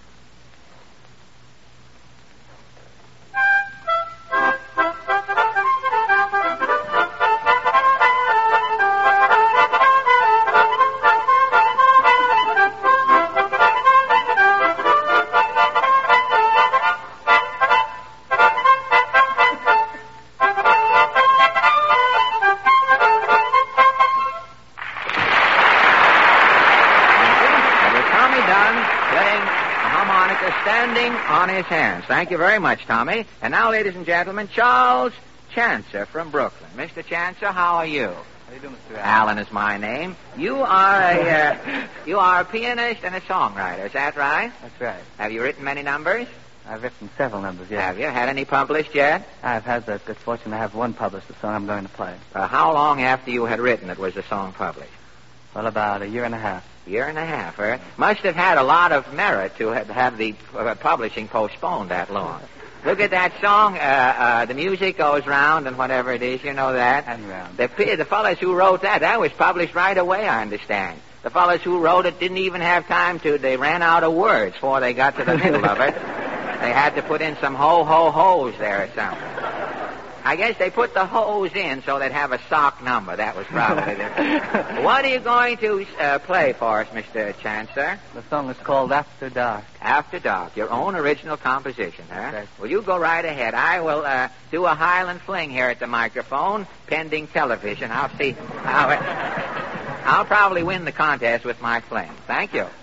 Standing on his hands. Thank you very much, Tommy. And now, ladies and gentlemen, Charles Chancer from Brooklyn. Mister Chancer, how are you? How are you doing, Mister Allen is my name. You are a uh, you are a pianist and a songwriter. Is that right? That's right. Have you written many numbers? I've written several numbers, yes. Have you had any published yet? I've had the good fortune to have one published, the song I'm going to play. Uh, how long after you had written it was the song published? Well, about a year and a half. Year and a half, eh? Must have had a lot of merit to have, have the uh, publishing postponed that long. Look at that song. Uh, uh, the music goes round and whatever it is, you know that. And round. The, the fellas who wrote that, that was published right away, I understand. The fellas who wrote it didn't even have time to, they ran out of words before they got to the middle of it. They had to put in some ho-ho-ho's there or something. I guess they put the ho's in so they'd have a sock number. That was probably it. What are you going to uh, play for us, Mister Chancer? The song is called After Dark. After Dark. Your own original composition, huh? Right. Well, you go right ahead. I will uh, do a Highland fling here at the microphone, pending television. I'll see how it... I'll probably win the contest with my fling. Thank you.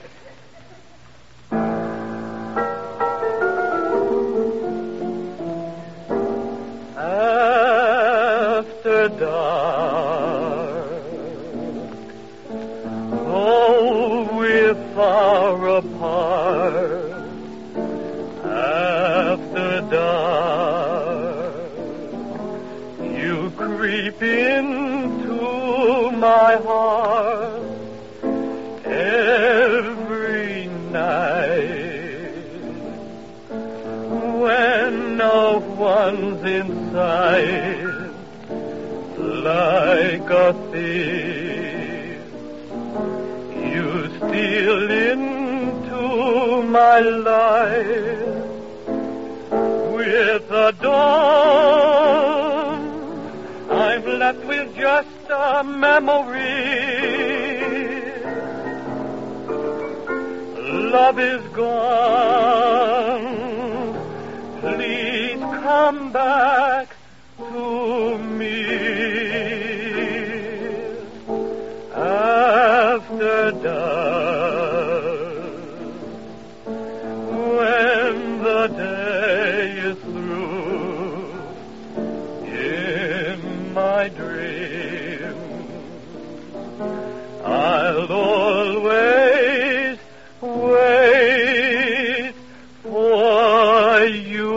After dark, though we're far apart, after dark, you creep into my heart every night when no one's inside. Like a thief, you steal into my life with the dawn. I'm left with just a memory. Love is gone. Please come back to me. After dark, when the day is through, in my dreams, I'll always wait for you.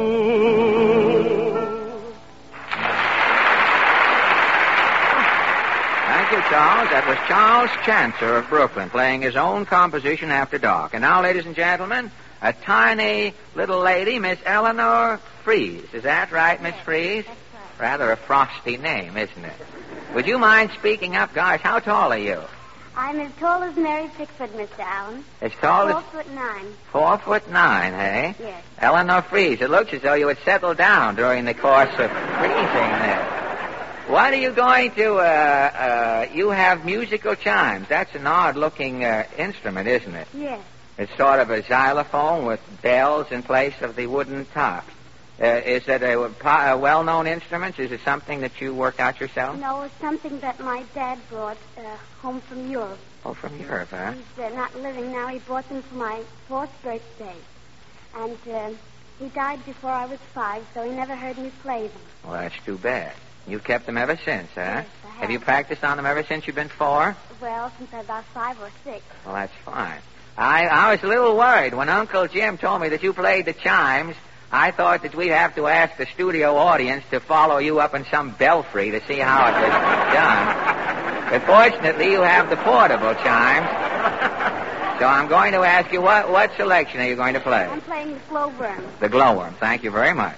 Charles. That was Charles Chancer of Brooklyn playing his own composition After Dark. And now, ladies and gentlemen, a tiny little lady, Miss Eleanor Fries. Is that right, Miss Fries? That's right. Rather a frosty name, isn't it? Would you mind speaking up, guys? How tall are you? I'm as tall as Mary Pickford, Mister Allen. As tall Four as... foot nine. Four foot nine, eh? Yes. Eleanor Fries, it looks as though you had settled down during the course of freezing there. What are you going to, uh, uh, you have musical chimes. That's an odd-looking uh, instrument, isn't it? Yes. It's sort of a xylophone with bells in place of the wooden top. Uh, is it a, a well-known instrument? Is it something that you worked out yourself? No, it's something that my dad brought uh, home from Europe. Oh, from Europe, huh? He's uh, not living now. He brought them for my fourth birthday. And uh, he died before I was five, so he never heard me play them. Well, that's too bad. You've kept them ever since, huh? Yes, I have. Have you practiced on them ever since you've been four? Well, since I was about five or six. Well, that's fine. I, I was a little worried when Uncle Jim told me that you played the chimes. I thought that we'd have to ask the studio audience to follow you up in some belfry to see how it was done. But fortunately, you have the portable chimes. So I'm going to ask you, what, what selection are you going to play? I'm playing the glowworm. The glowworm. Thank you very much.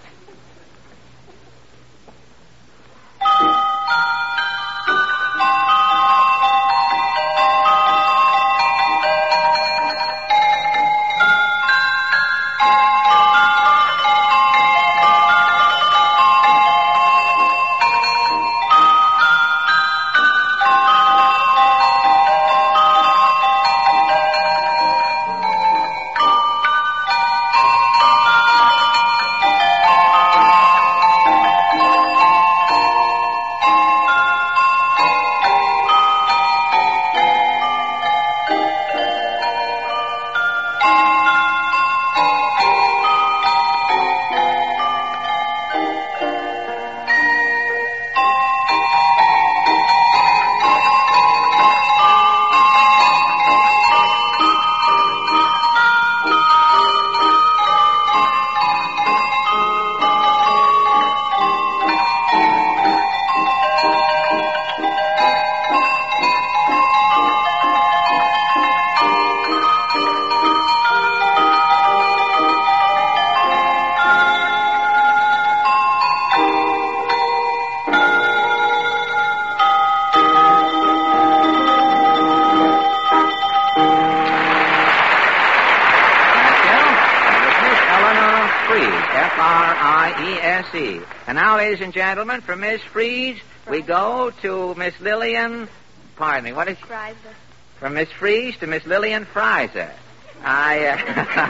And now, ladies and gentlemen, from Miss Fries, we go to Miss Lillian, pardon me, what is... Fries. From Miss Fries to Miss Lillian Freiser. I, uh,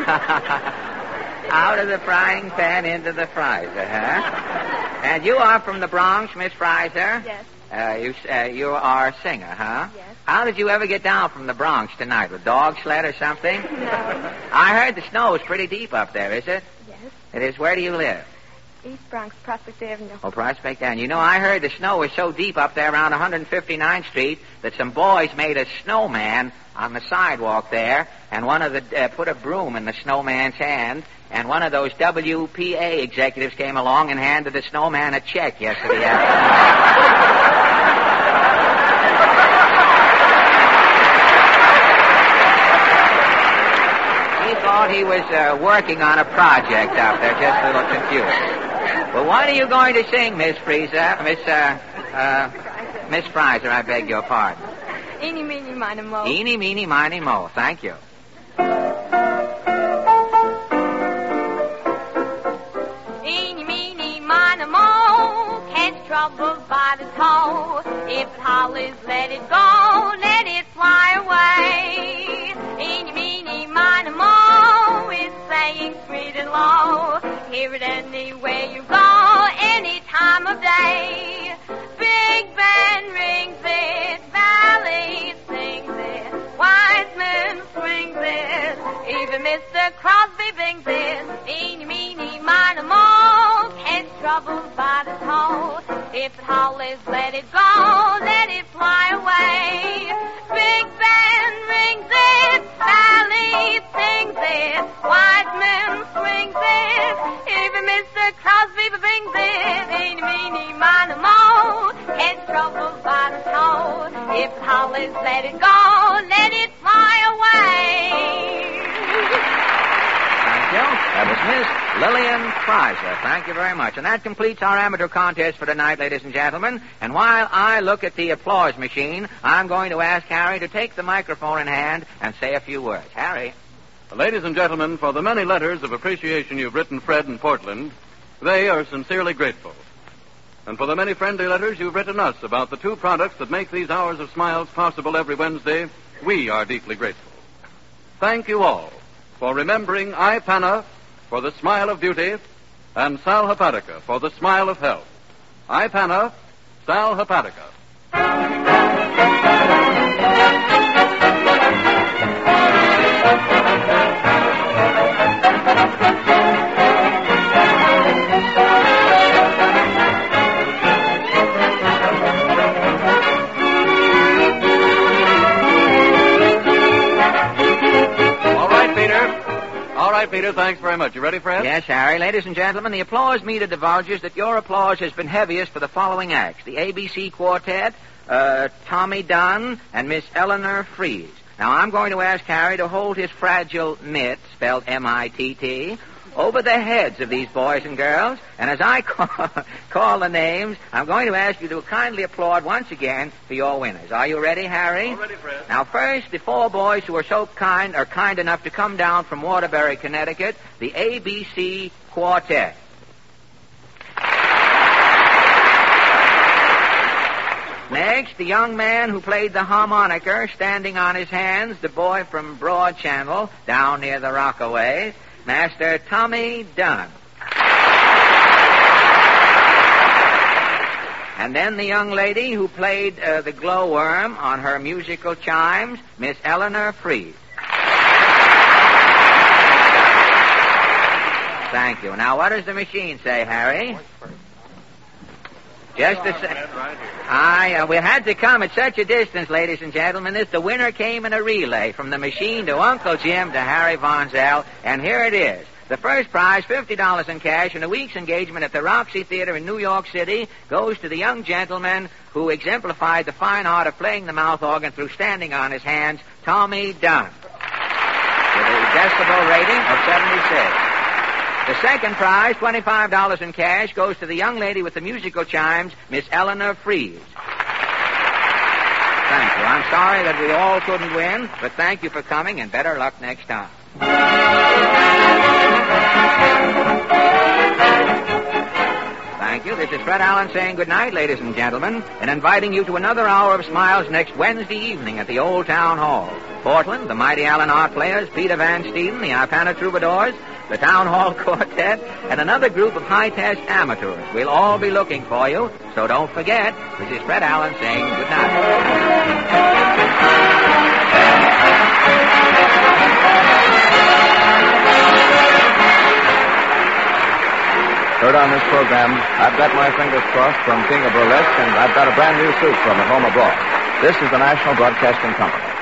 out of the frying pan into the Freiser, huh? And you are from the Bronx, Miss Freiser? Yes. Uh, you, uh, you are a singer, huh? Yes. How did you ever get down from the Bronx tonight? With dog sled or something? No. I heard the snow is pretty deep up there, is it? Yes. It is. Where do you live? East Bronx, Prospect Avenue. Oh, Prospect Avenue. You know, I heard the snow was so deep up there around one fifty-ninth Street that some boys made a snowman on the sidewalk there, and one of the uh, put a broom in the snowman's hand, and one of those W P A executives came along and handed the snowman a check yesterday afternoon. He thought he was uh, working on a project out there, just a little confused. Well, what are you going to sing, Miss Friesa? Miss, uh, uh, Miss Freiser, I beg your pardon. Eeny, meeny, miny, mo. Eeny, meeny, miny, mo. Thank you. Eeny, meeny, miny, mo. Catch trouble by the toe. If it hollers, let it go. Let it fly away. Eeny, meeny, miny, mo. It's saying sweet and low. Hear it anywhere you go, any time of day. Big band rings it, Valley sings it, Wiseman swings it, even Mister Crosby bings it. Eeny, meeny, miny, mo, catch trouble by the toe. If it hollers, let it go, let it fly away. Big band rings it, Valley sings it, Wiseman swings it, even Mister Crosby brings it. Eeny, meeny, miny, mo, catch trouble by the toe. If it hollers, let it go, let it fly away. Thank you. That was is Miss Lillian Chrysler. Thank you very much. And that completes our amateur contest for tonight, ladies and gentlemen. And while I look at the applause machine, I'm going to ask Harry to take the microphone in hand and say a few words. Harry. Ladies and gentlemen, for the many letters of appreciation you've written Fred in Portland, they are sincerely grateful. And for the many friendly letters you've written us about the two products that make these hours of smiles possible every Wednesday, we are deeply grateful. Thank you all for remembering iPana for the smile of beauty and Sal Hepatica for the smile of health. iPana, Sal Hepatica. All right, Peter, thanks very much. You ready, Fred? Yes, Harry. Ladies and gentlemen, the applause meter divulges that your applause has been heaviest for the following acts. The A B C Quartet, uh, Tommy Dunn, and Miss Eleanor Fries. Now, I'm going to ask Harry to hold his fragile mitt, spelled M I T T, over the heads of these boys and girls. And as I call, call the names, I'm going to ask you to kindly applaud once again for your winners. Are you ready, Harry? All ready, Fred. Now, first, the four boys who are so kind, are kind enough to come down from Waterbury, Connecticut, the A B C Quartet. Next, the young man who played the harmonica, standing on his hands, the boy from Broad Channel, down near the Rockaways, Master Tommy Dunn. And then the young lady who played uh, the glowworm on her musical chimes, Miss Eleanor Fries. Thank you. Now, what does the machine say, Harry? Just a second. I, uh, we had to come at such a distance, ladies and gentlemen. This, the winner came in a relay from the machine to Uncle Jim to Harry Von Zell, and here it is. The first prize, fifty dollars in cash, and a week's engagement at the Roxy Theater in New York City goes to the young gentleman who exemplified the fine art of playing the mouth organ through standing on his hands, Tommy Dunn, with a decibel rating of seventy-six. The second prize, twenty-five dollars in cash, goes to the young lady with the musical chimes, Miss Eleanor Fries. Thank you. I'm sorry that we all couldn't win, but thank you for coming, and better luck next time. Thank you. This is Fred Allen saying good night, ladies and gentlemen, and inviting you to another hour of smiles next Wednesday evening at the Old Town Hall. Portland, the Mighty Allen Art Players, Peter Van Steeden, the Ipana Troubadours, the Town Hall Quartet, and another group of high-test amateurs. We'll all be looking for you, so don't forget. This is Fred Allen saying good night. Heard on this program, I've got my fingers crossed from King of Burlesque, and I've got a brand new suit from At Home Abroad. This is the National Broadcasting Company.